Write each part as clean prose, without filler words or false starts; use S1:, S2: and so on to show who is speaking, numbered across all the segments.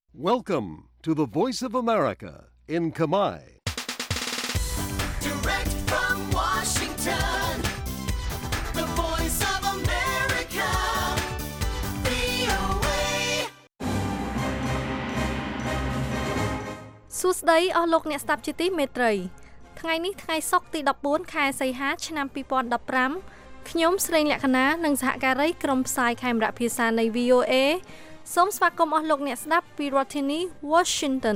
S1: Welcome to the Voice of America in Khmer.
S2: Direct from Washington, the Voice of America, VOA.
S3: សួស្តីអស់លោកអ្នកស្ដាប់ជាទីមេត្រីថ្ងៃនេះថ្ងៃសុក្រទី14ខែសីហាឆ្នាំ2015ខ្ញុំស្រីលក្ខណានិងសហការីក្រុមផ្សាយខេមរៈភាសានៃ VOA សូមស្វាគមន៍អស់លោកអ្នកស្ដាប់ពីរដ្ឋធានី Washington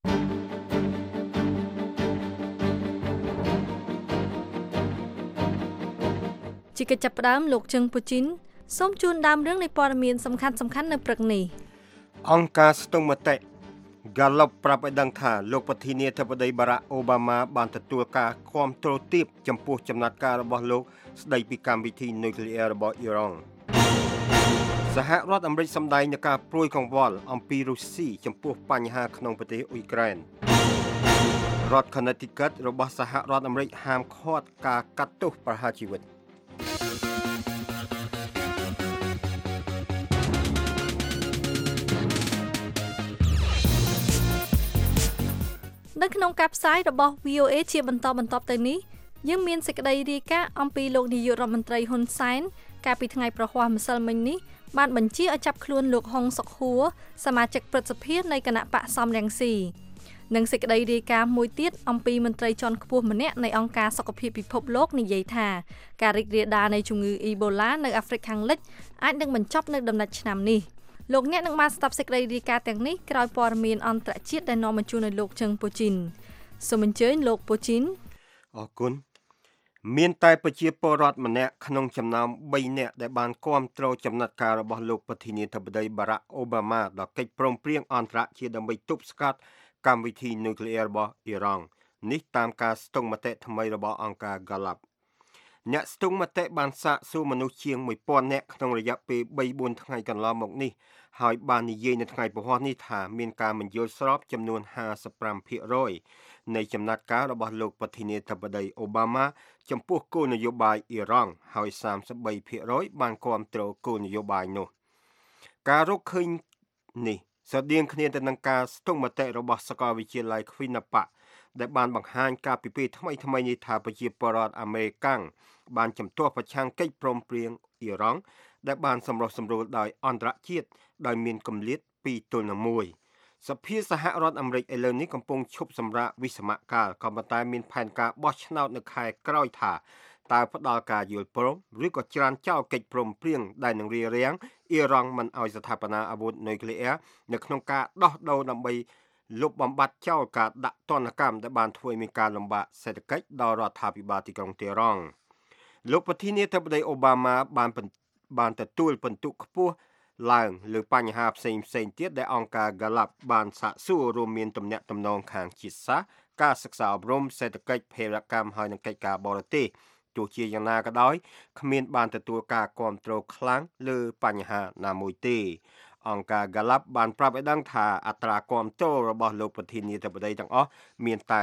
S3: ជាកិច្ចចាប់ផ្ដើមលោកជឹងពូជីនសូមជូនដើមរឿងនៃព័ត៌មានសំខាន់ៗនៅព្រឹកនេះ
S4: អង្គការស្ទង់មតិ Gallup ប្រាប់ឲ្យដឹងថាលោកប្រធានាធិបតី Barack Obama បានទទួលការគាំទ្រទាបចំពោះចំណាត់ការរបស់លោកស្ដីពីកម្មវិធីនុយក្លេអ៊ែររបស់អ៊ីរ៉ង់សហរដ្ឋអាមេរិកសម្ដែងនឹងការព្រួយកង្វល់អំពីរុស្ស៊ីចំពោះបញ្ហាក្នុងប្រទេសអ៊ុយក្រែនរដ្ឋ Connecticut របស់សហរដ្ឋអាមេរិកហាមឃាត់ការកាត់ទោសប្រហារជីវិត
S3: នៅក្នុងការផ្សាយរបស់ VOA ជាបន្តបន្ទាប់ទៅនេះយើងមានសេចក្តីរាយការណ៍អំពីលោកនាយករដ្ឋមន្ត្រីហ៊ុនសែនកាលពីថ្ងៃប្រហ័សម្សិលមិញនេះបានបញ្ជាឲ្យចាប់ខ្លួនលោកហុងសុកហួរសមាជិកព្រឹទ្ធសភានៃគណៈបកសំរងស៊ីនិងសេចក្តីរាយការណ៍មួយទៀតអំពីមន្ត្រីជាន់ខ្ពស់ម្នាក់នៃអង្គការសុខភាពពិភពលោកនិយាយថាការរីករាលដាលនៃជំងឺអ៊ីបូឡានៅអាហ្វ្រិកខាងលិចអាចនឹងបញ្ចប់នៅដំណាច់ឆ្នាំនេះលោកអ្នកនឹងបានស្ដាប់សេចក្តីរាយការណ៍ទាំងនេះក្រោយព័ត៌មានអន្តរជាតិដែលនាំមកជូនឲ្យលោកជឹងពូជីនសូមអញ្ជើញលោកពូជីន
S4: អរគុណមានតែប្រជាពលរដ្ឋម្នាក់ក្នុងចំណោម3នាក់ដែលបានគាំទ្រចំណាត់ការរបស់លោកប្រធានាធិបតី Barack Obama ដល់កិច្ចព្រមព្រៀងអន្តរជាតិដើម្បីទប់ស្កាត់កម្មវិធីនុយក្លេអ៊ែររបស់អ៊ីរ៉ង់នេះតាមការស្ទង់មតិថ្មីរបស់អង្គការ Gallup អ្នកស្ទង់មតិបានសាកសួរមនុស្សជាង 1000 នាក់ក្នុងរយៈពេល 3-4 ថ្ងៃកន្លងមកនេះហើយបាននិយាយនៅថ្ងៃពហុនេះថាមានការមិនយល់ស្របចំនួន 55% នៃចំណាត់ការរបស់លោកប្រធានាធិបតីអូបាម៉ាចំពោះគោលនយោបាយអ៊ីរ៉ង់ហើយ 33% បានគាំទ្រគោលនយោបាយនោះការរកឃើញនេះស្រដៀងគ្នាទៅនឹងការស្ទង់មតិរបស់សាកលវិទ្យាល័យ Quinnipiac ដែលបានបង្ហាញការពិភាក្សាថ្មីៗនេះថាប្រជាពលរដ្ឋអាមេរិកបានជំទាស់ប្រឆាំងកិច្ចព្រមព្រៀងអ៊ីរ៉ង់ដែលបានសម្រុះសម្រួលដោយអន្តរជាតិដោយមានគម្លាត2-1សភាសហរដ្ឋអាមេរិកឥឡូវនេះកំពុងឈប់សម្រាកវិសមកាលក៏ប៉ុន្តែមានផែនការបោះឆ្នោតនៅខែក្រោយថាតើផ្ដល់ការយល់ព្រមឬក៏ច្រានចោលកិច្ចព្រមព្រៀងដែលនឹងរារាំងអ៊ីរ៉ង់មិនឲ្យស្ថាបនាអាវុធនុយក្លេអ៊ែរនៅក្នុងការដោះដូរដើម្បីលុបបំបាត់ចោលការដាក់ទណ្ឌកម្មដែលបានធ្វើឲ្យមានការលំបាកសេដ្ឋកិច្ចដល់រដ្ឋាភិបាលទីក្រុងតេហរ៉ង់លោកប្រធានាធិបតីអូបាម៉ាបានទទួលពិន្ទុខ្ពស់ឡើងលើបញ្ហាផ្សេងទៀតដែលអង្គការ Gallup បានសាកសួររួមមានទំនាក់ទំនងខាងជាតិសាសន៍ការសិក្សាអប់រំសេដ្ឋកិច្ចភេរវកម្មហើយនិងកិច្ចការបរទេសទោះជាយ៉ាងណាក៏ដោយគ្មានបានទទួលការគាំទ្រខ្លាំងលើបញ្ហាណាមួយទេអង្គការ Gallup បានប្រាប់ឲ្យដឹងថាអត្រាគាំទ្ររបស់លោកប្រធានាធិបតីទាំងអស់មានតែ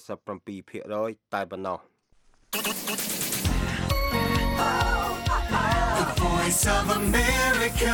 S4: 47% តែប៉ុណ្ណោះ
S2: The Voice of America,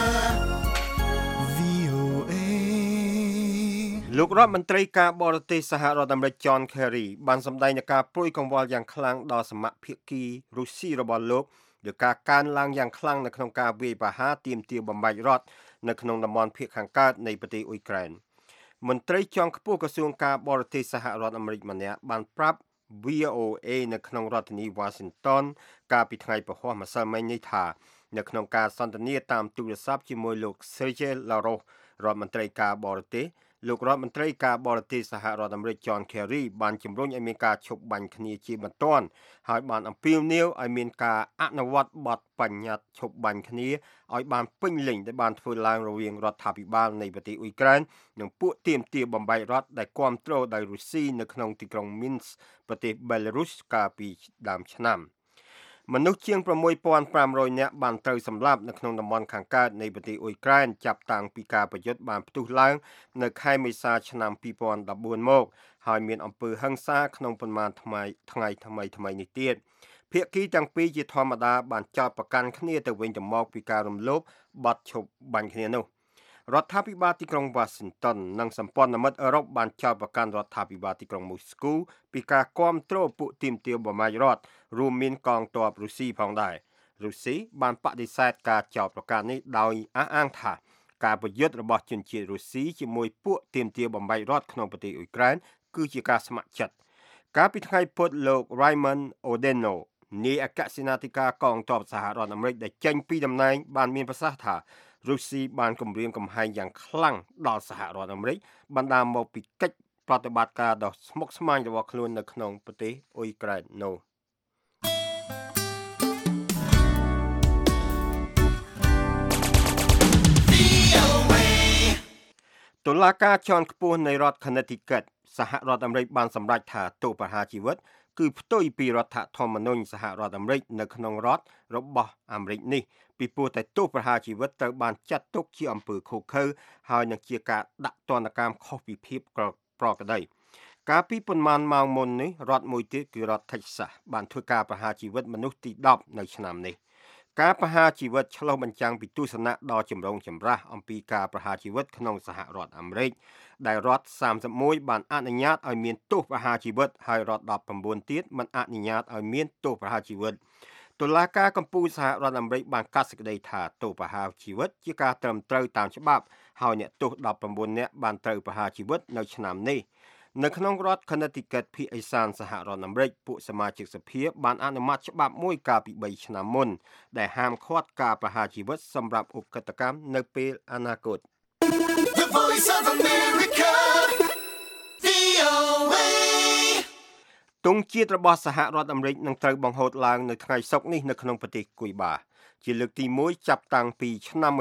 S2: VOA.
S4: លោករដ្ឋមន្ត្រីការបរទេសសហរដ្ឋអាមេរិក John Kerry បានសម្ដែងនឹងការព្រួយកង្វល់យ៉ាងខ្លាំងដល់សមភាគីរុស្ស៊ីរបស់លោកដោយការកើនឡើងយ៉ាងខ្លាំងនៅក្នុងការវាយប្រហារទាមទារបំបែករដ្ឋនៅក្នុងតំបន់ភាគខាងកើតនៃប្រទេសអ៊ុយក្រែនមន្ត្រីជាន់ខ្ពស់ក្រសួងការបរទេសសហរដ្ឋអាមេរិកម្នាក់បានប្រាប់ VOA នៅក្នុងរដ្ឋធានី Washington កាលពីថ្ងៃពហុម្សិលមិញនេះថានៅក្នុងការសន្ទនាតាមទូរស័ព្ទជាមួយលោក Sergey Lavrov រដ្ឋមន្ត្រីការបរទេសលោករដ្ឋមន្ត្រីការបរទេសសហរដ្ឋអាមេរិក John Kerry បានជំរុញឲ្យមានការឈប់បាញ់គ្នាជាបន្ទាន់ហើយបានអំពាវនាវឲ្យមានការអនុវត្តបទបញ្ញត្តិឈប់បាញ់គ្នាឲ្យបានពេញលេញដែលបានធ្វើឡើងរវាងរដ្ឋាភិបាលនៃប្រទេសអ៊ុយក្រែននិងពួកទាមទារបំបែករដ្ឋដែលគាំទ្រដោយរុស្ស៊ីនៅក្នុងទីក្រុង Minsk ប្រទេស Belarus កាលពីដើមឆ្នាំមនុស្សជាង 6,500 នាក់បានត្រូវសម្លាប់នៅក្នុងតំបន់ខាងកើតនៃប្រទេសអ៊ុយក្រែនចាប់តាំងពីការប្រយុទ្ធបានផ្ទុះឡើងនៅខែមេសាឆ្នាំ 2014 មកហើយមានអំពើហិង្សាក្នុងប៉ុន្មានថ្ងៃថ្មីនេះទៀតភាគីទាំងពីរជាធម្មតាបានចោទប្រកាន់គ្នាទៅវិញទៅមកពីការរំលោភបទឈប់បាញ់គ្នានោះរដ្ឋាភិបាលទីក្រុង Washington និងសម្ព័ន្ធមិត្តអឺរ៉ុបបានចោទប្រកាន់រដ្ឋាភិបាលទីក្រុង Moscow ពីការគាំទ្រពួកទាមទារបម្រាមរដ្ឋរួមមានកងទ័ពរុស្ស៊ីផងដែររុស្ស៊ីបានបដិសេធការចោទប្រកាន់នេះដោយអះអាងថាការប្រយុទ្ធរបស់ជនជាតិរុស្ស៊ីជាមួយពួកទាមទារបម្រាមរដ្ឋក្នុងប្រទេសអ៊ុយក្រែនគឺជាការស្ម័គ្រចិត្តកាលពីថ្ងៃពុធលោក Raymond Odeno នាយអគ្គសេនាធិការកងទ័ពសហរដ្ឋអាមេរិកដែលចេញពីតំណែងបានមានប្រសាសន៍ថារុស្ស៊ីបានគំរាមកំហែងយ៉ាងខ្លាំងដល់សហរដ្ឋអាមេរិកបណ្ដាលមកពីកិច្ចប្រតិបត្តិការដ៏ស្មុគស្មាញរបស់ខ្លួននៅក្នុងប្រទេសអ៊ុយក្រែននោះតុលាការជាន់ខ្ពស់នៃរដ្ឋ Connecticut សហរដ្ឋអាមេរិកបានសម្រេចថាទោសប្រហារជីវិតគឺផ្ទុយពីរដ្ឋធម្មនុញ្ញសហរដ្ឋអាមេរិកនៅក្នុងរដ្ឋរបស់អាមេរិកនេះពីព្រោះតែទោសប្រហារជីវិតត្រូវបានចាត់ទុកជាអំពើឃោរឃៅហើយនឹងជាការដាក់ទណ្ឌកម្មខុសពីភាពប្រក្រតីកាលពីប៉ុន្មានម៉ោងមុននេះរដ្ឋមួយទៀតគឺរដ្ឋ Texas បានធ្វើការប្រហារជីវិតមនុស្សទី10នៅឆ្នាំនេះការប្រហារជីវិតឆ្លុះបញ្ចាំងពីទស្សនៈដ៏ចម្រូងចម្រាសអំពីការប្រហារជីវិតក្នុងសហរដ្ឋអាមេរិកដែលរដ្ឋ31បានអនុញ្ញាតឲ្យមានទោសប្រហារជីវិតហើយរដ្ឋ19ទៀតមិនអនុញ្ញាតឲ្យមានទោសប្រហារជីវិតតុលាការកំពូលសហរដ្ឋអាមេរិកបានកាត់សេចក្តីថាទោសប្រហារជីវិតជាការត្រឹមត្រូវតាមច្បាប់ហើយអ្នកទោស19នាក់បានត្រូវប្រហារជីវិតនៅឆ្នាំនេះនៅក្នុងរដ្ឋ Connecticut ភាគឦសានសហរដ្ឋអាមេរិកពួកសមាជិកសភាបានអនុម័តច្បាប់មួយកាលពី3ឆ្នាំមុនដែលហាមឃាត់ការប្រហារជីវិតសម្រាប់ឧក្រិដ្ឋកម្មនៅពេលអនាគត
S2: The Voice of America, VOA.
S4: ទង់ជាតិរបស់សហរដ្ឋអាមេរិកនឹងត្រូវបង្ហូតឡើងនៅថ្ងៃសុក្រនេះនៅក្នុងប្រទេសគុយបាជាលើកទី1ចាប់តាំងពីឆ្នាំ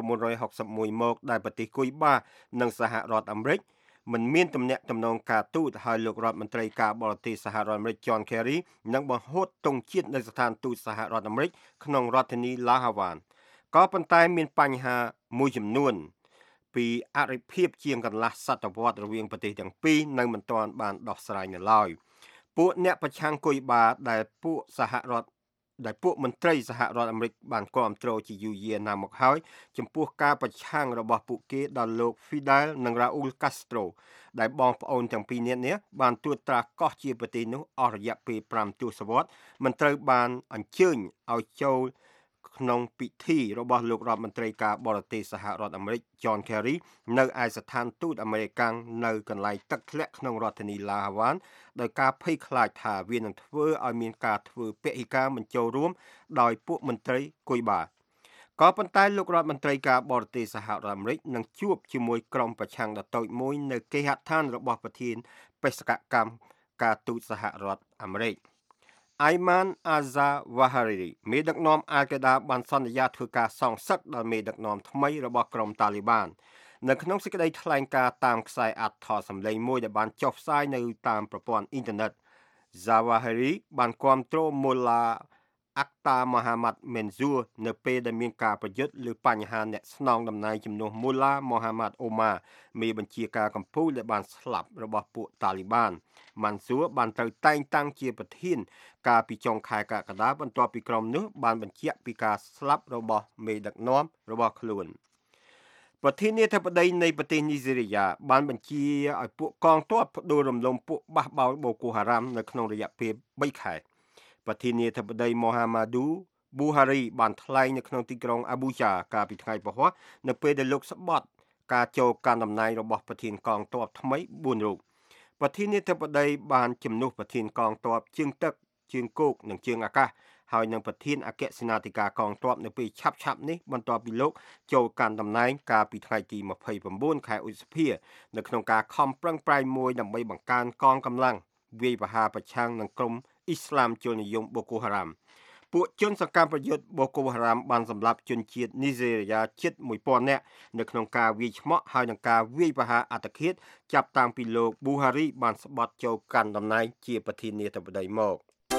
S4: 1961មកដែលប្រទេសគុយបានិងសហរដ្ឋអាមេរិកមិនមានទំនាក់ទំនងការទូតហើយលោករដ្ឋមន្ត្រីការបរទេសសហរដ្ឋអាមេរិក John Kerry នឹងបង្ហូតទង់ជាតិនៅស្ថានទូតសហរដ្ឋអាមេរិកក្នុងរដ្ឋធានី La Havana ក៏ប៉ុន្តែមានបញ្ហាមួយចំនួនពីអរិភាពជាងកន្លះសតវត្សរវាងប្រទេសទាំងពីរនៅមិនទាន់បានដោះស្រាយនៅឡើយពួកអ្នកប្រឆាំងគុយបាដែលពួកមន្ត្រីសហរដ្ឋអាមេរិកបានគាំទ្រជាយូរយារណាស់មកហើយចំពោះការប្រឆាំងរបស់ពួកគេដល់លោក Fidel និង Raúl Castro ដែលបងប្អូនទាំងពីរនាក់នេះបានត្រួតត្រាកោះជាប្រទេសនោះអស់រយៈពេល5ទសវត្សរ៍មិនត្រូវបានអញ្ជើញឲ្យចូលក្នុងពិធីរបស់លោករដ្ឋមន្ត្រីការបរទេសសហរដ្ឋអាមេរិក John Kerry នៅឯស្ថានទូតអាមេរិកនៅកន្លែងទឹកធ្លាក់ក្នុងរដ្ឋធានី La Havana ដោយការភ័យខ្លាចថាវានឹងធ្វើឲ្យមានការធ្វើពហិការបញ្ចូលរួមដោយពួកមន្ត្រីគុយបាក៏ប៉ុន្តែលោករដ្ឋមន្ត្រីការបរទេសសហរដ្ឋអាមេរិកនឹងជួបជាមួយក្រុមប្រឆាំងដ៏តូចមួយនៅគេហដ្ឋានរបស់ប្រធានបេសកកម្មការទូតសហរដ្ឋអាមេរិកAyman al-Zawahiri មេដឹកនាំអាល់កាដាបានសន្យាធ្វើការសងសឹកដល់មេដឹកនាំថ្មីរបស់ក្រុមតាលីបាននៅក្នុងសេចក្តីថ្លែងការណ៍តាមខ្សែអត្ថសម្លេងមួយដែលបានចុះផ្សាយនៅតាមប្រព័ន្ធអ៊ីនធឺណិត Zawahiri បានគាំទ្រ Mullah Akhtar Mohammad Mansour នៅពេលដែលមានការប្រយុទ្ធលើបញ្ហាអ្នកស្នងតំណែងជំនួស Mullah Mohammad Omar មេបញ្ជាការកំពូលដែលបានស្លាប់របស់ពួកតាលីបានMansour បានត្រូវតែងតាំងជាប្រធានកាលពីចុងខែកក្កដាបន្ទាប់ពីក្រុមនោះបានបញ្ជាក់ពីការស្លាប់របស់មេដឹកនាំរបស់ខ្លួនប្រធានាធិបតីនៃប្រទេសនីហ្សេរីយ៉ាបានបញ្ជាឲ្យពួកកងទ័ពផ្ដួលរំលំពួកបះបោរបូកូហារ៉ាំនៅក្នុងរយៈពេល3ខែប្រធានាធិបតី Muhammadu Buhari បានថ្លែងនៅក្នុងទីក្រុង Abuja កាលពីថ្ងៃពហុនៅពេលដែលលោកស្បត់ការចូលកាន់តំណែងរបស់ប្រធានកងទ័ពថ្មី4រូបប្រធានាធិបតីបានជំនួសប្រធានកងទ័ពជើងទឹកជើងគោកនិងជើងអាកាសហើយនឹងប្រធានអគ្គសេនាធិការកងទ័ពនៅពេលឆាប់នេះបន្ទាប់ពីលោកចូលកាន់តំណែងកាលពីថ្ងៃទី29ខែឧសភានៅក្នុងការខំប្រឹងប្រែងមួយដើម្បីបង្កើនកងកម្លាំងវាយប្រហារប្រឆាំងនឹងក្រុមអ៊ីស្លាមជននិយមបូកូហារ៉ាំពួកជនសកម្មប្រយុទ្ធបូកូហារ៉ាំបានសម្លាប់ជនជាតិនីហ្សេរីយ៉ាជិត 1000 នាក់នៅក្នុងការវាយឆ្មក់ហើយនឹងការវាយប្រហារអត្តឃាតចាប់តាំងពីលោក Buhari បានស្បត់ចូលកាន់តំណែងជាប្រធានាធិបតីមក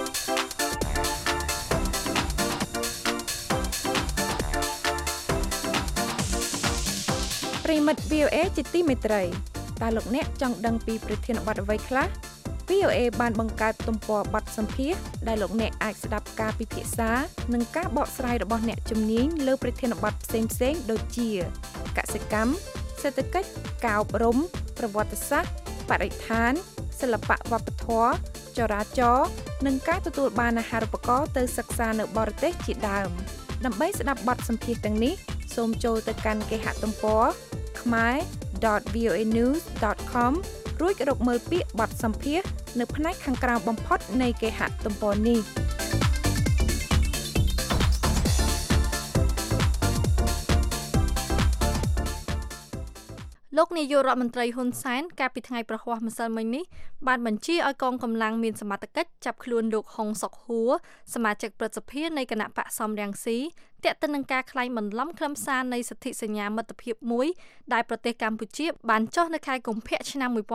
S5: ប្រិមិត្ត VOA ជាទីមេត្រីតើលោកអ្នកចង់ដឹងពីប្រធានបទអ្វីខ្លះ VOA បានបង្កើតទំព័របទសម្ភាសន៍ដែលលោកអ្នកអាចស្ដាប់ការពិភាក្សានិងការបកស្រាយរបស់អ្នកជំនាញលើប្រធានបទផ្សេងៗដូចជាកសិកម្មសេដ្ឋកិច្ចការអប់រំប្រវត្តិសាស្ត្របរិស្ថានសិល្បៈវប្បធម៌ចរាចរណ៍និងការទទួលបានអាហារូបករណ៍ទៅសិក្សានៅបរទេសជាដើមដើម្បីស្ដាប់បទសម្ភាសន៍ទាំងនេះសូមចូលទៅកាន់គេហទំព័រ khmer.voanews.com រួចរកមើលពាក្យបទសម្ភាសន៍នៅផ្នែកខាងក្រោមបំផុតនៃគេហទំព័រនេះ
S3: លោកនាយករដ្ឋមន្ត្រីហ៊ុនសែនកាលពីថ្ងៃប្រហ័សម្សិលមិញនេះបានបញ្ជាឲ្យកងកម្លាំងមានសមត្ថកិច្ចចាប់ខ្លួនលោកហុងសុកហួរសមាជិកព្រឹទ្ធសភានៃគណៈបកសំរងស៊ីទាក់ទិននឹងការក្លែងបន្លំខ្លឹមសារនៃសន្ធិសញ្ញាមិត្តភាពមួយដែលប្រទេសកម្ពុជាបានចុះនៅខែកុម្ភៈឆ្នាំ1979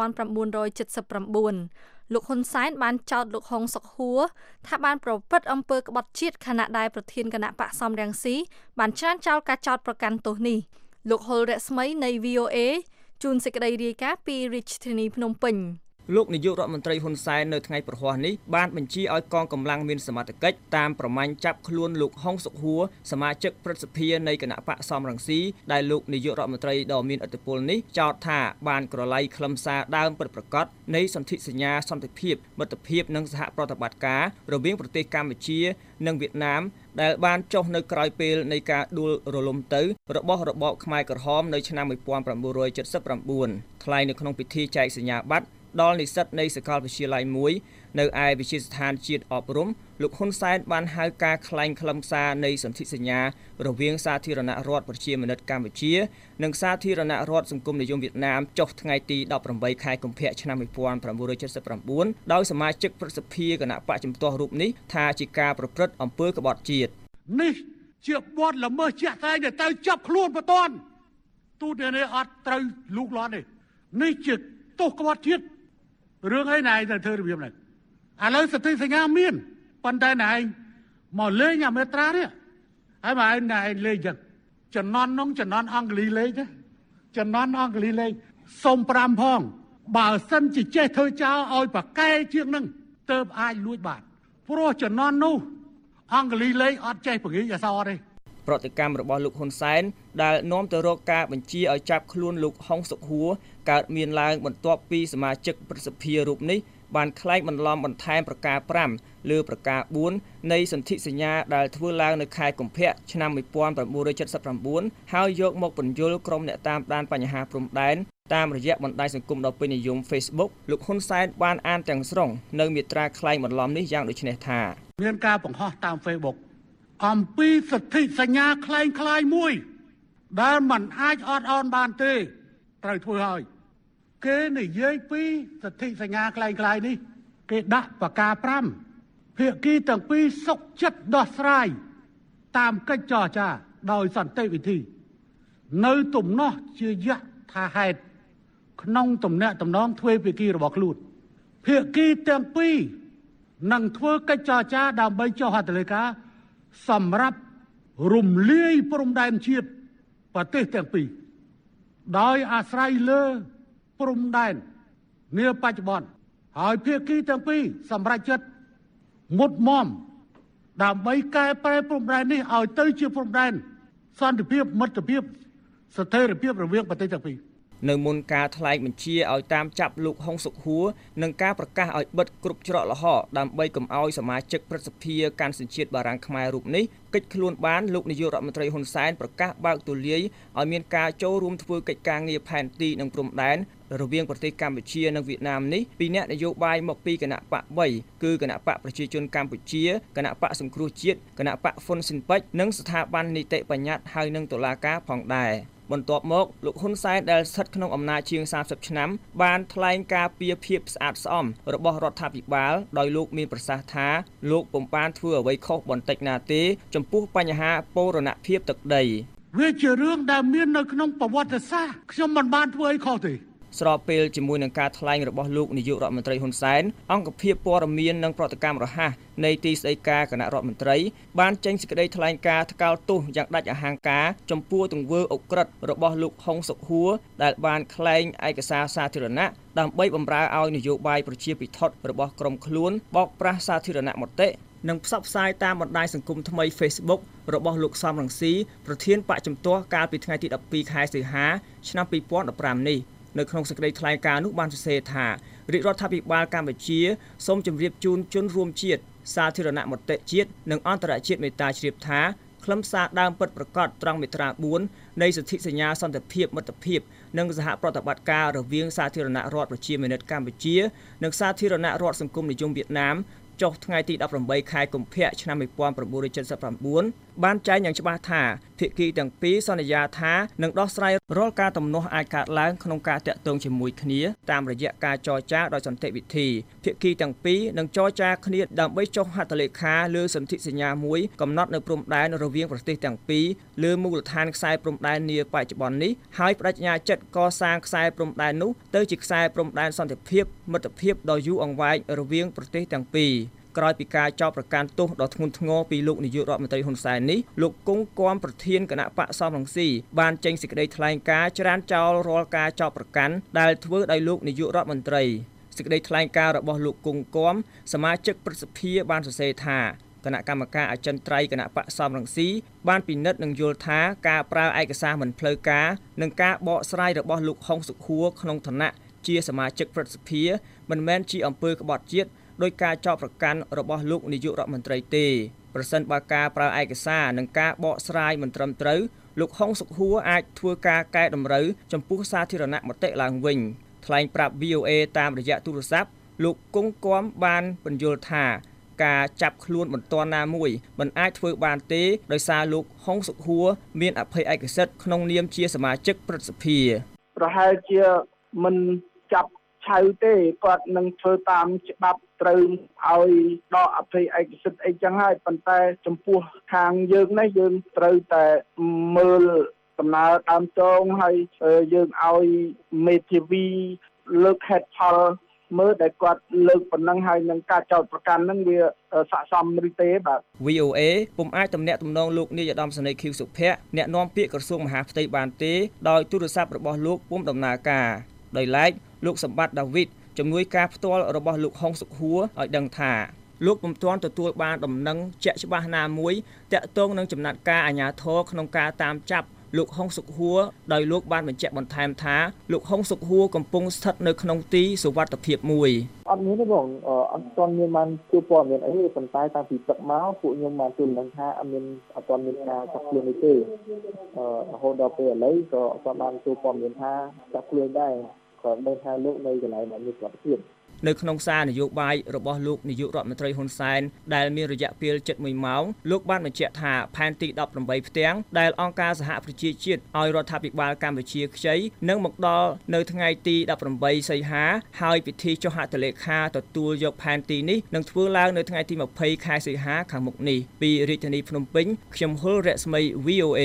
S3: លោកហ៊ុនសែនបានចោទលោកហុងសុកហួរថាបានប្រព្រឹត្តអំពើក្បត់ជាតិខណៈដែលប្រធានគណៈបកសំរងស៊ីបានច្រានចោលការចោទប្រកាន់ទោសនេះលោកហុលរស្មីនៃ VOA ជួនសេចក្តីរាយការណ៍ពីរាជធានីភ្នំពេញ
S6: លោកនាយករដ្ឋមន្ត្រីហ៊ុនសែននៅថ្ងៃប្រហ័សនេះបានបញ្ជាឲ្យកងកម្លាំងមានសមត្ថកិច្ចតាមប្រមាញ់ចាប់ខ្លួនលោកហុងសុកហួរសមាជិកព្រឹទ្ធសភានៃគណៈបកសំរងស៊ីដែលលោកនាយករដ្ឋមន្ត្រីដ៏មានឥទ្ធិពលនេះចោទថាបានក្រឡៃខ្លឹមសារដើមពិតប្រាកដនៃសន្ធិសញ្ញាសន្តិភាពមិត្តភាពនិងសហប្រតិបត្តិការរវាងប្រទេសកម្ពុជានិងវៀតណាមដែលបានចុះនៅក្រោយពេលនៃការដួលរលំទៅរបស់របបខ្មែរក្រហមនៅឆ្នាំ1979ថ្លែងនៅក្នុងពិធីចែកសញ្ញាបត្រដល់និស្សិតនៃសាកលវិទ្យាល័យមួយនៅឯវិទ្យាស្ថានជាតិអប់រំលោកហ៊ុនសែនបានហៅការក្លែងខ្លឹមសារនៃសន្ធិសញ្ញារវាងសាធារណរដ្ឋប្រជាមានិតកម្ពុជានិងសាធារណរដ្ឋសង្គមនិយមវៀតណាមចុះថ្ងៃទី18ខែកុម្ភៈឆ្នាំ1979ដោយសមាជិកព្រឹទ្ធសភាគណៈបកជំទាស់រូបនេះថាជាការប្រព្រឹត្តអំពើក្បត់ជាតិ
S7: នេះជាបទល្មើសជាក់ស្ដែងដែលត្រូវចាប់ខ្លួនបន្ទាន់ទូទៅនេះអត់ត្រូវលូកលាន់ទេនេះជាទោសក្បត់ជាតិរឿងអីណែទៅធ្វើរបៀបនេះឥឡូវសន្ធិសញ្ញាមានប៉ុន្តែណែមកលេងអាមេត្រានេះហើយមកណែលេងចឹងចំណន់នោះចំណន់អង់គ្លីលេងទេចំណន់អង់គ្លីលេងសុំ5ផងបើសិនជាចេះធ្វើចោលឲ្យប្រកែជាងនឹងទៅអាចលួចបានព្រោះចំណន់នោះអង់គ្លីលេងអត់ចេះពង្រីកអក្សរទេ
S6: ប្រតិកម្មរបស់លោកហ៊ុនសែនដែលនាំទៅរកការបញ្ជាឲ្យចាប់ខ្លួនលោកហុងសុកហួរកើតមានឡើងបន្ទាប់ពីសមាជិកព្រឹទ្ធសភារូបនេះបានក្លែងបន្លំបន្ថែមប្រការ5លើប្រការ4នៃសន្ធិសញ្ញាដែលធ្វើឡើងនៅខែកុម្ភៈឆ្នាំ1979ហើយយកមកពន្យល់ក្រុមអ្នកតាមដានបញ្ហាព្រំដែនតាមរយៈបណ្ដាញសង្គមដ៏ពេញនិយម Facebook លោកហ៊ុនសែនបានអានទាំងស្រុងនៅមាត្រាក្លែងបន្លំនេះយ៉ាងដូចនេះថា
S7: មានការបង្ហោះតាម Facebook អំពីសន្ធិសញ្ញាคล้ายៗមួយដែលมันអាចអត់អន់បានទេត្រូវធ្វើហើយគេនិយាយពីសន្ធិសញ្ញាคล้ายៗនេះគេដាក់ប្រការ5ភាគីទាំងពីរសុខចិត្តដោះស្រាយតាមកិច្ចចរចាដោយសន្តិវិធីនៅទំនាស់ជាយថាហេតុក្នុងទំនាក់ទំនងទ្វេភាគីរបស់ខ្លួនភាគីទាំងពីរនឹងធ្វើកិច្ចចរចាដើម្បីចុះហត្ថលេខាសម្រាប់រំលាយព្រំដែនជាតិប្រទេសទាំងពីរដោយអាស្រ័យលើព្រំដែននាបច្ចុប្បន្នហើយភាគីទាំងពីរសម្រេចចិត្តមុតមមដើម្បីកែប្រែព្រំដែននេះឲ្យទៅជាព្រំដែនសន្តិភាពមិត្តភាពស្ថិរភាពរវាងប្រទេសទាំងពីរ
S6: នៅមុនការថ្លែងបញ្ជាឲ្យតាមចាប់លោកហុងសុកហួរនិងការប្រកាសឲ្យបិទគ្រប់ច្រកល្ហកដើម្បីកុំឲ្យសមាជិកព្រឹទ្ធសភាកាន់សញ្ជាតិបារាំងខ្មែររូបនេះកិច្ចខ្លួនបានលោកនាយករដ្ឋមន្ត្រីហ៊ុនសែនប្រកាសបើកទូលាយឲ្យមានការចូលរួមធ្វើកិច្ចការងារផែនទីនិងព្រំដែនរវាងប្រទេសកម្ពុជានិងវៀតណាមនេះពីអ្នកនយោបាយមកពីគណៈបក3គឺគណៈបកប្រជាជនកម្ពុជាគណៈបកសង្គ្រោះជាតិគណៈបកហ៊ុនស៊ិនប៉ិចនិងស្ថាប័ននីតិបញ្ញត្តិហើយនិងតុលាការផងដែរបន្ទាប់មកលោកហ៊ុនសែនដែលស្ថិតក្នុងអំណាចជាង30ឆ្នាំបានថ្លែងការពីភាពស្អាតស្អំរបស់រដ្ឋាភិបាលដោយលោកមានប្រសាសន៍ថាលោកពុំបានធ្វើអ្វីខុសបន្តិចណាទេចំពោះបញ្ហាបូរណភាពទឹកដី
S7: វាជារឿងដែលមាននៅក្នុងប្រវត្តិសាស្ត្រខ្ញុំមិនបានធ្វើអីខុសទេ
S6: ស្របពេលជាមួយនឹងការថ្លែងរបស់លោកនាយករដ្ឋមន្ត្រីហ៊ុនសែនអង្គភាពព័ត៌មាននិងប្រតិកម្មរហ័សនៃទីស្តីការគណៈរដ្ឋមន្ត្រីបានចេញសេចក្តីថ្លែងការណ៍ថ្កោលទោសយ៉ាងដាច់អហង្ការចំពោះទង្វើឧក្រិដ្ឋរបស់លោកហុងសុកហួរដែលបានក្លែងឯកសារសាធារណៈដើម្បីបម្រើឲ្យនយោបាយប្រជាពិធដ្ឋរបស់ក្រុមខ្លួនបោកប្រាស់សាធារណមតិនិងផ្សព្វផ្សាយតាមបណ្ដាញសង្គមថ្មី Facebook របស់លោកសំរងស៊ីប្រធានបកជំទាស់កាលពីថ្ងៃទី12ខែសីហាឆ្នាំ2015នេះនៅក្នុងសេចក្តីថ្លែងការណ៍នោះបានសរសេរថារាជរដ្ឋាភិបាលកម្ពុជាសូមជម្រាបជូនជនរួមជាតិសាធារណមតិជាតិនិងអន្តរជាតិមេត្តាជ្រាបថាខ្លឹមសារដើមពិតប្រាកដត្រង់មាត្រា4នៃសន្ធិសញ្ញាសន្តិភាពមិត្តភាពនិងសហប្រតិបត្តិការរវាងសាធារណរដ្ឋប្រជាមានិតកម្ពុជានិងសាធារណរដ្ឋសង្គមនិយមវៀតណាមចុះថ្ងៃទី18ខែកុម្ភៈឆ្នាំ1979បានចែងយ៉ាងច្បាស់ថាភាគីទាំងពីរសន្យាថានឹងដោះស្រាយរាល់ការទំនាស់អាចកើតឡើងក្នុងការតាក់ទងជាមួយគ្នាតាមរយៈការចរចាដោយសន្តិវិធីភាគីទាំងពីរនឹងចរចាគ្នាដើម្បីចុះហត្ថលេខាលើសន្ធិសញ្ញាមួយកំណត់នៅព្រំដែនរវាងប្រទេសទាំងពីរលើមូលដ្ឋានខ្សែព្រំដែននាបច្ចុប្បន្ននេះហើយបដិញ្ញាចិត្តកសាងខ្សែព្រំដែននោះទៅជាខ្សែព្រំដែនសន្តិភាពមិត្តភាពដ៏យូរអង្វែងរវាងប្រទេសទាំងពីរក្រោយពីការចោទប្រកាន់ទោសដ៏ធ្ងន់ធ្ងរពីលោកនាយករដ្ឋមន្ត្រីហ៊ុនសែននេះលោកគង់គំប្រធានគណៈបកសំរងស៊ីបានចេញសេចក្តីថ្លែងការណ៍ច្រានចោលរាល់ការចោទប្រកាន់ដែលធ្វើដោយលោកនាយករដ្ឋមន្ត្រីសេចក្តីថ្លែងការណ៍របស់លោកគង់គំសមាជិកព្រឹទ្ធសភាបានសរសេរថាគណៈកម្មការអចិន្ត្រៃយ៍គណៈបកសំរងស៊ីបានពិនិត្យនិងយល់ថាការប្រើឯកសារមិនផ្លូវការនិងការបកស្រាយរបស់លោកហុងសុខួរក្នុងឋានៈជាសមាជិកព្រឹទ្ធសភាមិនមែនជាអំពើក្បត់ជាតិដោយការចោទប្រកាន់របស់លោកនាយករដ្ឋមន្ត្រីទេប្រសិនបើការប្រើឯកសារនិងការបកស្រាយមិនត្រឹមត្រូវលោកហុងសុខួរអាចធ្វើការកែតម្រូវចំពោះសាធារណមតិឡើងវិញថ្លែងប្រាប់ VOA តាមរយៈទូរស័ព្ទលោកគង់គំបានបញ្យល់ថាការចាប់ខ្លួនបន្ទាន់ណាមួយមិនអាចធ្វើបានទេដោយសារលោកហុងសុខួរមានអភ័យឯកសិទ្ធិក្នុងនាមជាសមាជិកព្រឹទ្ធសភា
S8: ប្រហែលជាមិនចាប់ឆៅទេគាត់នឹងធ្វើតាមច្បាប់ត្រូវឲ្យដកអភ័យឯកសិទ្ធិអីចឹងហើយប៉ុន្តែចំពោះខាងយើងនេះយើងត្រូវតែមើលដំណើរដើមតងហើយយើងឲ្យមេធាវីលើកហេតុផលមើលដែលគាត់លើកប៉ុណ្ណឹងហើយនឹងការចោទប្រកាន់ហ្នឹងវាស័ក្តិសមឬទេបាទ
S6: VOA ពុំអាចទំនាក់ទំនងលោកនាយឧត្តមសេនីយ៍ ខៀវសុភ័ក្រអ្នកនាំពាក្យក្រសួងមហាផ្ទៃបានទេដោយទូរស័ព្ទរបស់លោកពុំដំណើរការដោយឡែកលោកសម្បត្តិដាវីតជំនួយការផ្ទាល់របស់លោកហុងសុខួរឲ្យដឹងថាលោកពុំទាន់ទទួលបានដំណឹងជាក់ច្បាស់ណាមួយតាក់ទងនឹងចំណាត់ការអាជ្ញាធរក្នុងការតាមចាប់លោកហុងសុខួរដោយលោកបានបញ្ជាក់បន្ថែមថាលោកហុងសុខួរកំពុងស្ថិតនៅក្នុងទីសុវត្ថិភាពមួយ
S9: អត់មានទេបងអត់ទាន់មានបានជួបព័ត៌មានអីទេប៉ុន្តែតាំងពីទឹកមកពួកខ្ញុំបានទូលនឹងថាអត់ទាន់មានការចាប់ខ្លួននេះទេរហូតដល់ពេលឥឡូវក៏អត់បានជួបព័ត៌មានថាចាប់ខ្លួនដែរក៏ដឹងថាលោកនៅកន្លែងដែលមានសុវត្ថិភាព
S6: នៅក្នុងសារនយោបាយរបស់លោកនាយករដ្ឋមន្ត្រីហ៊ុនសែនដែលមានរយៈពេលជិត1ម៉ោងលោកបានបញ្ជាក់ថាផែនទី18ផ្ទាំងដែលអង្គការសហប្រជាជាតិឲ្យរដ្ឋាភិបាលកម្ពុជាខ្ចីនឹងមកដល់នៅថ្ងៃទី18សីហាហើយពិធីចុះហត្ថលេខាទទួលយកផែនទីនេះនឹងធ្វើឡើងនៅថ្ងៃទី20ខែសីហាខាងមុខនេះពីរាជធានីភ្នំពេញខ្ញុំហុលរស្មី VOA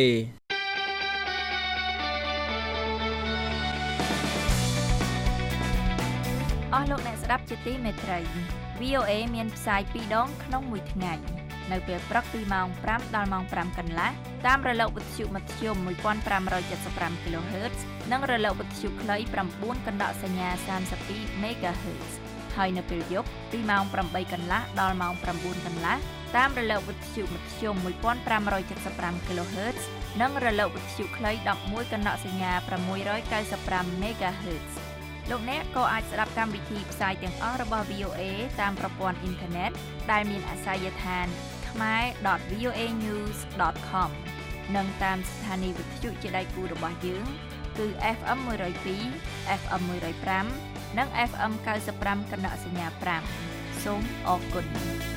S10: អស់លោកអ្នកស្ដាប់ជាទីមេត្រី VOA មានផ្សាយ2ដងក្នុងមួយថ្ងៃនៅពេលព្រឹកពីម៉ោង5ដល់ម៉ោង5កន្លះតាមរលកវិទ្យុមធ្យម 1575 kHz និងរលកវិទ្យុខ្លី9កណ្ដកសញ្ញា32 MHz ហើយនៅពេលយប់ពីម៉ោង8កន្លះដល់ម៉ោង9កន្លះតាមរលកវិទ្យុមធ្យម 1575 kHz និងរលកវិទ្យុខ្លី11កណ្ដកសញ្ញា695 MHzលោកអ្នកក៏អាចស្ដាប់កម្មវិធីផ្សាយទាំងអស់របស់ VOA តាមប្រព័ន្ធអ៊ីនធឺណិតដែលមានអាសយដ្ឋាន khmer.voanews.com និងតាមស្ថានីយ៍វិទ្យុជាដៃគូរបស់យើងគឺ FM 102 FM 105និង FM 95 កណ្ដកសញ្ញា5សូមអរគុណ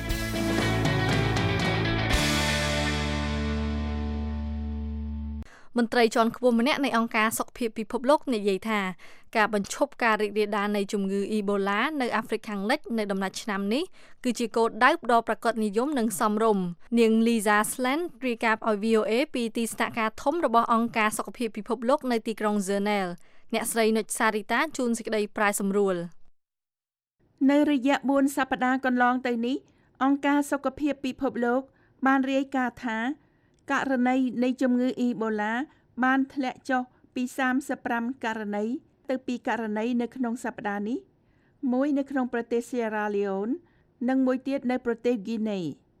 S3: មន្ត្រីជាន់ខ្ពស់ម្នាក់នៃអង្គការសុខភាពពិភពលោកនិយាយថាការបញ្ឈប់ការរីករាលដាលនៃជំងឺអ៊ីបូឡានៅអាហ្វ្រិកខាងលិចនៅដំណាច់ឆ្នាំនេះគឺជាគោលដៅដ៏ប្រាកដនិយមនិងសមរម្យនាង Lisa Slant រាយការណ៍ឲ្យ VOA ពីទីស្នាក់ការធំរបស់អង្គការសុខភាពពិភពលោកនៅទីក្រុង Geneva អ្នកស្រីនុចសារីតាជួនសេចក្តីប្រាយសម្រួល
S5: នៅរយៈ4សប្តាហ៍កន្លងទៅនេះអង្គការសុខភាពពិភពលោកបានរាយការណ៍ថាករណីនៃជំងឺអ៊ីបូឡាបានធ្លាក់ចុះពី35ករណីទៅ2ករណីនៅក្នុងសប្តាហ៍នេះមួយនៅក្នុងប្រទេស Sierra Leone និងមួយទៀតនៅប្រទេស Guinea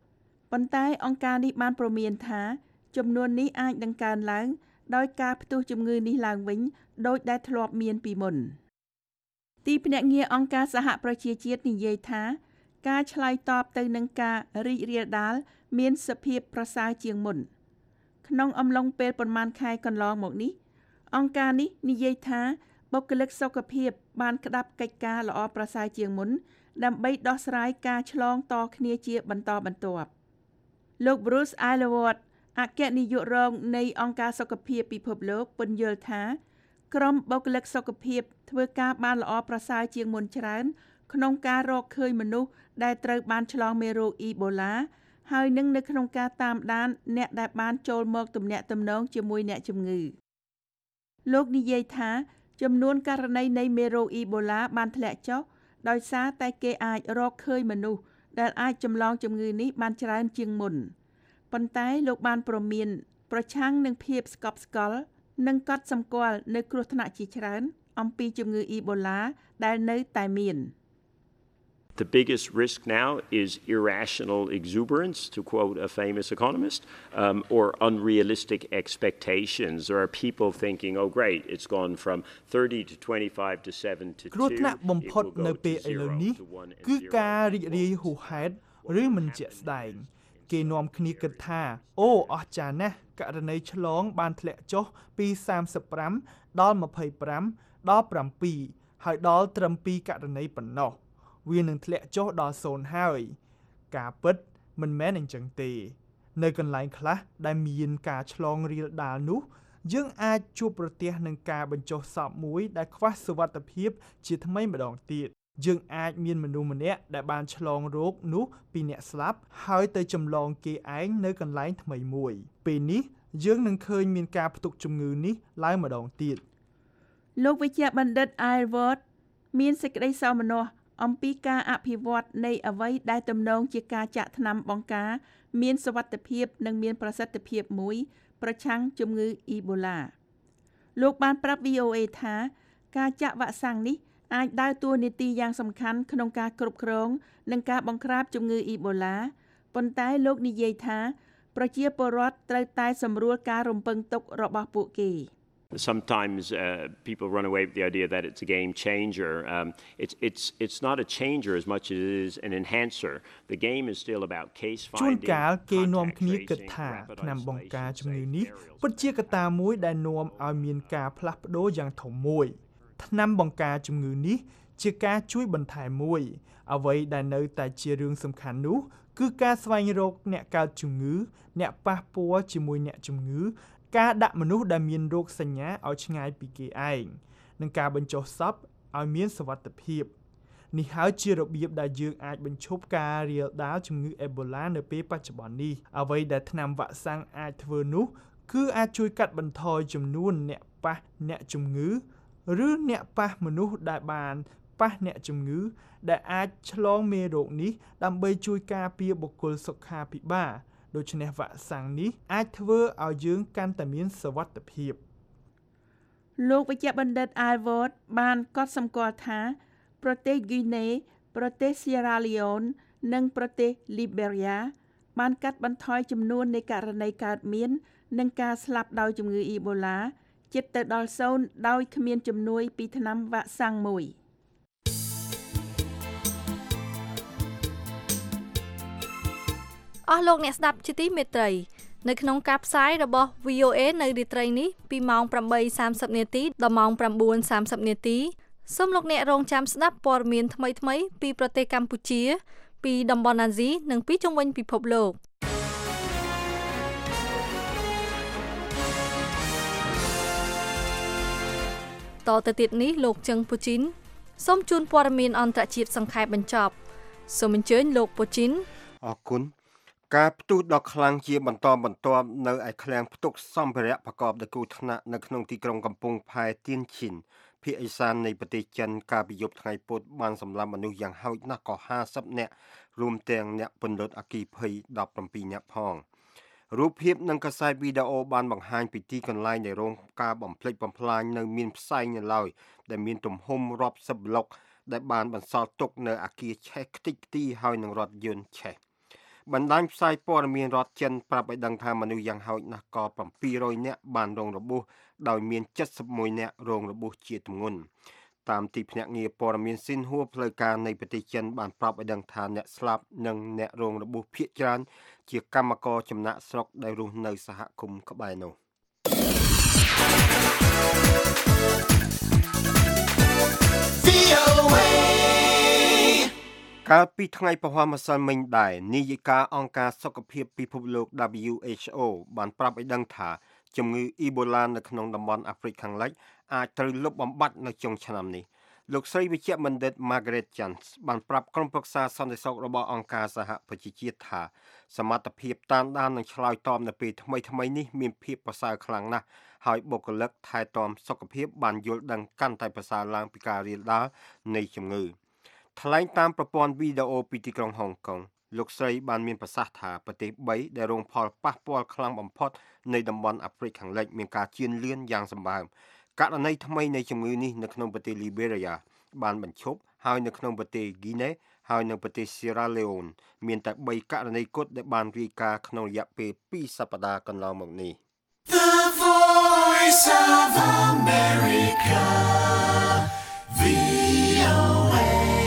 S5: ប៉ុន្តែអង្គការនេះបានព្រមានថាចំនួននេះអាចនឹងកើនឡើងដោយការផ្ទុះជំងឺនេះឡើងវិញដោយដែលធ្លាប់មានពីមុនទីភ្នាក់ងារអង្គការសហប្រជាជាតិនិយាយថាការឆ្លើយតបទៅនឹងការរីករាលដាលមានសភាពប្រសើរជាងមុនក្នុងអំឡុងពេលប្រមាណខែកន្លងមកនេះអង្គការនេះនិយាយថាបុគ្គលិកសុខភាពបានក្តាប់កិច្ចការល្អប្រសើរជាងមុនដើម្បីដោះស្រាយការឆ្លងតគ្នាជាបន្តបន្ទាប់លោក Bruce Aylward អគ្គនាយករងនៃអង្គការសុខភាពពិភពលោកពន្យល់ថាក្រុមបុគ្គលិកសុខភាពធ្វើការបានល្អប្រសើរជាងមុនច្រើនក្នុងការរកឃើញមនុស្សដែលត្រូវបានឆ្លងមេរោគអ៊ីបូឡាហើយនឹងនៅក្នុងការតាមដានអ្នកដែលបានចូលមកទំនាក់ទំនងជាមួយអ្នកជំងឺលោកនិយាយថាចំនួនករណីនៃមេរោគអ៊ីបូឡាបានធ្លាក់ចុះដោយសារតែគេអាចរកឃើញមនុស្សដែលអាចចម្លងជំងឺនេះបានច្រើនជាងមុនប៉ុន្តែលោកបានព្រមានប្រឆាំងនឹងភាពស្កប់ស្កល់និងកត់សម្គាល់នៅគ្រោះថ្នាក់ជាច្រើនអំពីជំងឺអ៊ីបូឡាដែលនៅតែមាន
S11: The biggest risk now is irrational exuberance, to quote a famous economist, or unrealistic expectations. There are people thinking, oh great, it's gone from 30 to 25 to 7 to 2.
S12: គ្រោះថ្នាក់បំផុតនៅពេលឥឡូវនេះគឺការរីករាយហួសហេតុឬមិនជាក់ស្ដែងគេនាំគ្នាគិតថាអូអស្ចារ្យណាស់ករណីឆ្លងបានធ្លាក់ចុះពី35ដល់25ដល់7ហើយដល់ត្រឹម2ករណីប៉ុណ្ណោះវានឹងធ្លាក់ចុះដល់0ហើយការពិតមិនមែនអញ្ចឹងទេនៅកន្លែងខ្លះដែលមានការឆ្លងរាលដាលនោះយើងអាចជួបប្រទះនឹងការបញ្ចុះសពមួយដែលខ្វះសុវត្ថិភាពជាថ្មីម្ដងទៀតយើងអាចមានមនុស្សម្នាក់ដែលបានឆ្លងរោគនោះពីអ្នកស្លាប់ហើយទៅចម្លងគេឯងនៅកន្លែងថ្មីមួយពេលនេះយើងនឹងឃើញមានការផ្ទុកជំងឺនេះឡើងម្ដងទៀត
S5: លោកវិជ្ជបណ្ឌិត Aylward មានសេចក្តីសោមនស្សអំពីការអភិវឌ្ឍនៃអ្វីដែលទំនងជាការចាក់ថ្នាំបង្ការមានសុវត្ថិភាពនិងមានប្រសិទ្ធភាពមួយប្រឆាំងជំងឺអ៊ីបូឡាលោកបានប្រាប់ VOA ថាការចាក់វ៉ាក់សាំងនេះអាចដើរតួនាទីយ៉ាងសំខាន់ក្នុងការគ្រប់គ្រងនិងការបង្ក្រាបជំងឺអ៊ីបូឡាប៉ុន្តែលោកនិយាយថាប្រជាពលរដ្ឋត្រូវតែសម្រួលការរំពឹងទុករបស់ពួកគេ
S11: Sometimes people run away with the idea that it's a game changer. It's not a changer as much as it is an enhancer. The game is still about case finding.
S12: ជួនកាលគេនាំគ្នាគិតថាថ្នាំបង្ការជំងឺនេះពិតជាកត្តាមួយដែលនាំឲ្យមានការផ្លាស់ប្ដូរយ៉ាងធំមួយថ្នាំបង្ការជំងឺនេះជាការជួយបន្ថែមមួយអ្វីដែលនៅតែជារឿងសំខាន់នោះគឺការស្វែងរកអ្នកកើតជំងឺអ្នកប៉ះពាល់ជាមួយអ្នកជំងឺការដាក់មនុស្សដែលមានរោគសញ្ញាឲ្យឆ្ងាយពីគេឯងនិងការបញ្ចុះសពឲ្យមានសុវត្ថិភាពនេះហើយជារបៀបដែលយើងអាចបញ្ឈប់ការរាលដាលជំងឺអេបូឡានៅពេលបច្ចុប្បន្ននេះអ្វីដែលថ្នាំវ៉ាក់សាំងអាចធ្វើនោះគឺអាចជួយកាត់បន្ថយចំនួនអ្នកប៉ះអ្នកជំងឺឬអ្នកប៉ះមនុស្សដែលបានប៉ះអ្នកជំងឺដែលអាចឆ្លងមេរោគនេះដើម្បីជួយការពារបុគ្គលសុខាភិបាលដូច្នេះវ៉ាក់សាំងនេះអាចធ្វើឲ្យយើងកាន់តែមានសុវត្ថិភាព
S5: លោកវិជ្ជបណ្ឌិត Aylward បានកត់សម្គាល់ថាប្រទេសហ្គីណេប្រទេសសៀរ៉ាលីយ៉ូននិងប្រទេសលីបេរីយ៉ាបានកាត់បន្ថយចំនួននៃករណីកើតមាននិងការស្លាប់ដោយជំងឺអ៊ីបូឡាជិតទៅដល់0ដោយគ្មានជំនួយពីថ្នាំវ៉ាក់សាំងមួយ
S3: អស់លោកអ្នកស្ដាប់ជាទីមេត្រីនៅក្នុងការផ្សាយរបស់ VOA នៅរាត្រីនេះពីម៉ោង 8:30 នាទីដល់ម៉ោង 9:30 នាទីសូមលោកអ្នករងចាំស្ដាប់ព័ត៌មានថ្មីៗពីប្រទេសកម្ពុជាពីតំបន់អាស៊ីនិងពីជុំវិញពិភពលោកតទៅទៀតនេះលោកជឹងពូជីនសូមជូនព័ត៌មានអន្តរជាតិសង្ខេបបញ្ចប់សូមអញ្ជើញលោកពូជីន
S4: អរគុណការផ្ទុះដ៏ខ្លាំងជាបន្តបន្ទាប់នៅឯឃ្លាំងផ្ទុកសម្ភារៈប្រកបដោយគ្រោះថ្នាក់នៅក្នុងទីក្រុងកំពង់ផែទៀនឈិនភាគឦសាននៃប្រទេសចិនកាលពីយប់ថ្ងៃពុធបានសម្លាប់មនុស្សយ៉ាងហោចណាស់ក៏50នាក់រួមទាំងអ្នកពន្លត់អគ្គិភ័យ17នាក់ផងរូបភាពនិងកាសែតវីដេអូបានបង្ហាញពីទីកន្លែងនៃរោងការបំផ្លិចបំផ្លាញនៅមានផ្សែងនៅឡើយដែលមានទំហំរាប់សិបប្លុកដែលបានបន្សល់ទុកនៅអគារឆេះខ្ទេចខ្ទីហើយនឹងរថយន្តឆេះបណ្ដាញផ្សាយព័ត៌មានរដ្ឋចិនប្រាប់ឲ្យដឹងថាមនុស្សយ៉ាងហោចណាស់ក៏700នាក់បានរងរបួសដោយមាន71នាក់រងរបួសជាធ្ងន់តាមទីភ្នាក់ងារព័ត៌មានស៊ីនហួរផ្លូវការនៃប្រទេសចិនបានប្រាប់ឲ្យដឹងថាអ្នកស្លាប់និងអ្នករងរបួសភាគច្រើនជាកម្មករចំណាក់ស្រុកដែលរស់នៅសហគមន៍ក្បែរនោះកាលពីថ្ងៃពហុម្សិលមិញដែរនាយិកាអង្គការសុខភាពពិភពលោក WHO បានប្រាប់ឲ្យដឹងថាជំងឺអ៊ីបូឡានៅក្នុងតំបន់អាហ្វ្រិកខាងលិចអាចត្រូវលុបបំបាត់នៅចុងឆ្នាំនេះលោកស្រីវិជ្ជបណ្ឌិត Margaret Chan បានប្រាប់ក្រុមប្រឹក្សាសន្តិសុខរបស់អង្គការសហប្រជាជាតិថាសមត្ថភាពតាមដាននិងឆ្លើយតបនៅពេលថ្មីៗនេះមានភាពប្រសើរខ្លាំងណាស់ហើយបុគ្គលិកថែទាំសុខភាពបានយល់ដឹងកាន់តែប្រសើរឡើងពីការរាលដាលនៃជំងឺថ្លែងតាមប្រព័ន្ធវីដេអូពីទីក្រុងហុងកុងលោកស្រីបានមានប្រសាសន៍ថាប្រទេស3ដែលរងផលប៉ះពាល់ខ្លាំងបំផុតនៃតំបន់អាហ្វ្រិកខាងលិចមានការជឿនលឿនយ៉ាងសម្បើមករណីថ្មីនៃជំងឺនេះនៅក្នុងប្រទេសលីបេរីយ៉ាបានបញ្ឈប់ហើយនៅក្នុងប្រទេសហ្គីណេហើយនៅប្រទេសសៀរ៉ាឡេអូនមានតែ3ករណីគត់ដែលបានរាយការណ៍ក្នុងរយៈពេល2សប្តាហ៍កន្លងមកនេះ
S2: The Voice of America VOA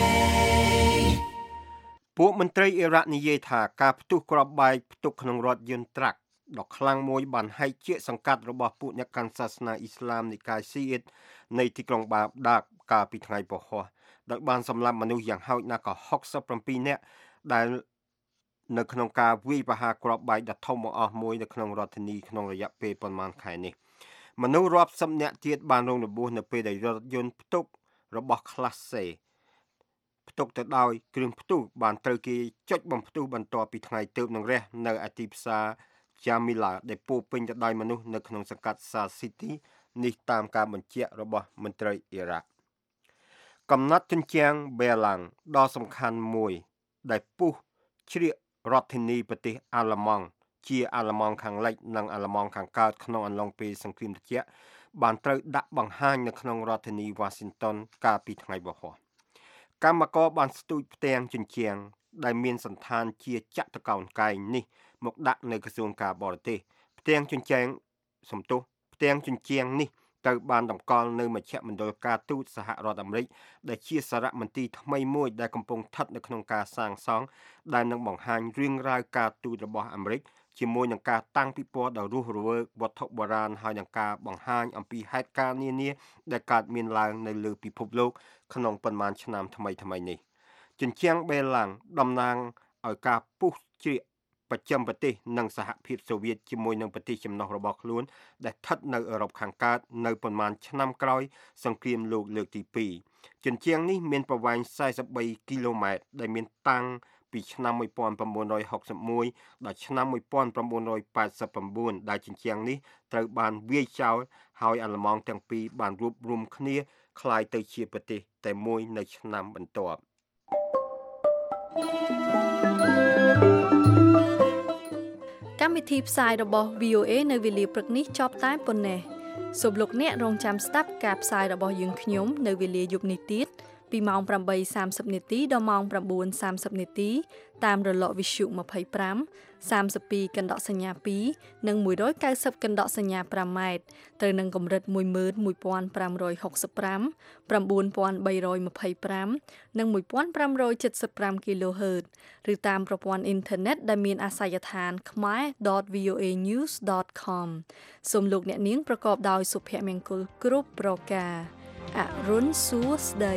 S4: ពួកមន្ត្រីអ៊ីរ៉ាក់និយាយថាការផ្ទុះគ្រាប់បែកផ្ទុកក្នុងរថយន្តត្រាក់ដ៏ខ្លាំងមួយបានហែកជាសង្កាត់របស់ពួកអ្នកកាន់សាសនាអ៊ីស្លាមនិកាយស៊ីអ៊ីតនៃទីក្រុងបាហ្ដាដកាលពីថ្ងៃពហុដោយបានសម្លាប់មនុស្សយ៉ាងហោចណាស់ក៏67នាក់ដែលនៅក្នុងការវាយប្រហារគ្រាប់បែកដ៏ធំបង្អស់មួយនៅក្នុងរដ្ឋធានីក្នុងរយៈពេលប្រមាណខែនេះមនុស្សរាប់សិបនាក់ទៀតបានរងរបួសនៅពេលដែលរថយន្តផ្ទុករបស់ Class C ផ្ទុកទៅដោយគ្រឿងផ្ទុះបានត្រូវគេចុចបំផ្ទុះបន្ទាប់ពីថ្ងៃទើបនឹងរះនៅឯទីផ្សារ Jamila ដែលពោពេញទៅដោយមនុស្សនៅក្នុងសង្កាត់ Sal City នេះតាមការបញ្ជាក់របស់មន្ត្រីអ៊ីរ៉ាក់កំណត់ជញ្ជាំង Belang ដ៏សំខាន់មួយដែលពុះជ្រៀករដ្ឋធានីប្រទេសអាល្លឺម៉ង់ជាអាល្លឺម៉ង់ខាងលិចនិងអាល្លឺម៉ង់ខាងកើតក្នុងអំឡុងពេលសង្គ្រាមត្រជាក់បានត្រូវដាក់បង្ហាញនៅក្នុងរដ្ឋធានី Washington កាលពីថ្ងៃពហុកម្មករបានស្ទូចផ្ទាំងជញ្ជាំងដែលមានសន្តានជាចតុកោណកែងនេះមកដាក់នៅក្រសួងការបរទេសផ្ទាំងជញ្ជាំងនេះត្រូវបានតម្កល់នៅមជ្ឈមណ្ឌលការទូតសហរដ្ឋអាមេរិកដែលជាសារមន្ទីរថ្មីមួយដែលកំពុងស្ថិតនៅក្នុងការសាងសង់ដែលនឹងបង្ហាញរឿងរ៉ាវការទូតរបស់អាមេរិកជាមួយនឹងការតាំងពិព័រណ៍ដ៏រស់រវើកវត្ថុបុរាណហើយនឹងការបង្ហាញអំពីហេតុការណ៍នានាដែលកើតមានឡើងនៅលើពិភពលោកក្នុងប៉ុន្មានឆ្នាំថ្មីនេះជញ្ជាំងបេឡាំងតំណាងឲ្យការពុះជ្រៀកប្រចាំប្រទេសនិងសហភាពសូវៀតជាមួយនឹងប្រទេសចំណុះរបស់ខ្លួនដែលស្ថិតនៅអឺរ៉ុបខាងកើតនៅប៉ុន្មានឆ្នាំក្រោយសង្គ្រាមលោកលើកទី2ជញ្ជាំងនេះមានប្រវែង43គីឡូម៉ែត្រដែលមានតាំងពីឆ្នាំ1961ដល់ឆ្នាំ1989ដែលជញ្ជាំងនេះត្រូវបានវាយចោលហើយអាល្លឺម៉ង់ទាំងពីរបានរួបរวมគ្នាคล้ายទៅជាប្រទេសតែមួយនៅឆ្នាំបន្ទាប់
S3: កម្មវិធីផ្សាយរបស់ VOA នៅវេលាព្រឹកនេះចប់តែប៉ុណ្ណេះសូមលោកអ្នករងចាំស្ដាប់ការផ្សាយរបស់យើងខ្ញុំនៅវេលាយប់នេះទៀតពីម៉ោង 8:30 នាទីដល់ម៉ោង 9:30 នាទីតាមរលកវិទ្យុ25 32កណ្ដកសញ្ញា2និង190កណ្ដកសញ្ញា5ម៉ែត្រត្រូវនឹងកម្រិត 11565 9325 និង 1575 kHz ឬតាមប្រព័ន្ធអ៊ីនធឺណិតដែលមានអាសយដ្ឋាន khmer.voanews.com សូមលោកអ្នកនាងប្រកបដោយសុភមង្គលគ្រប់ប្រការអរុនសួស្ដី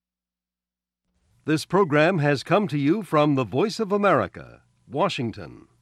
S1: This program has come to you from the Voice of America, Washington.